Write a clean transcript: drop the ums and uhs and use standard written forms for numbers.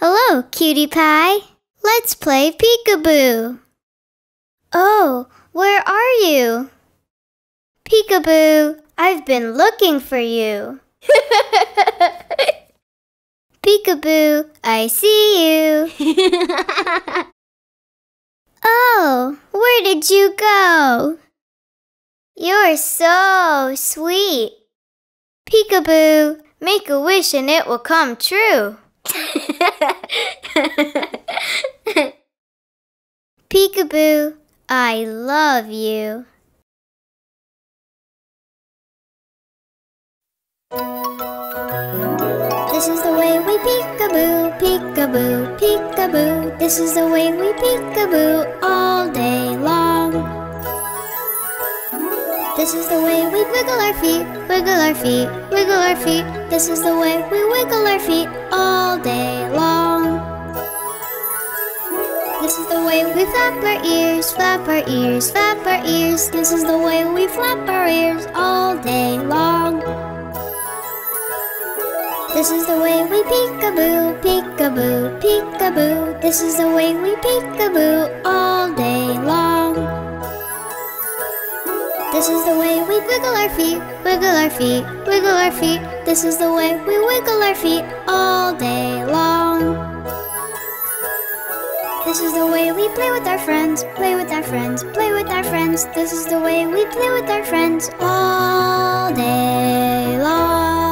Hello, cutie pie. Let's play peekaboo. Oh, where are you? Peekaboo, I've been looking for you. Peekaboo, I see you. Oh, where did you go? You're so sweet. Peekaboo, make a wish and it will come true. Peekaboo, I love you. This is the way we peekaboo, peekaboo, peekaboo. This is the way we peekaboo all day long. This is the way we wiggle our feet, wiggle our feet, wiggle our feet. This is the way we wiggle our feet all day long. This is the way we flap our ears, flap our ears, flap our ears. This is the way we flap our ears all day long. This is the way we peekaboo, peekaboo, peekaboo. This is the way we peekaboo all day long. This is the way we wiggle our feet, wiggle our feet, wiggle our feet. This is the way we wiggle our feet all day long. This is the way we play with our friends, play with our friends, play with our friends. This is the way we play with our friends all day long.